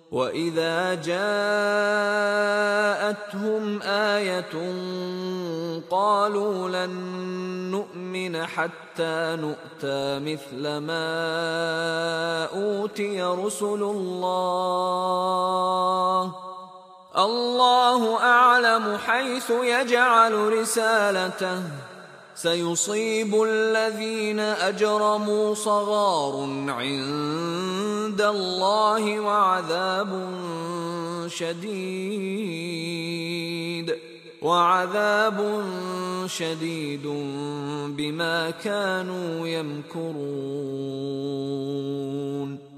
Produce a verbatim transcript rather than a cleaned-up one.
وَإِذَا جَاءَتْهُمْ آيَةٌ قَالُوا لَن نُّؤْمِنَ حَتَّىٰ نُؤْتَىٰ مِثْلَ مَا أُوتِيَ رُسُلُ اللَّهِ ۘ اللَّهُ أَعْلَمُ حَيْثُ يَجْعَلُ رِسَالَتَهُ ۗ سَيُصِيبُ الَّذِينَ أَجْرَمُوا صَغَارٌ عِندَ اللَّهِ وَعَذَابٌ شَدِيدٌ وَعَذَابٌ شَدِيدٌ بِمَا كَانُوا يَمْكُرُونَ.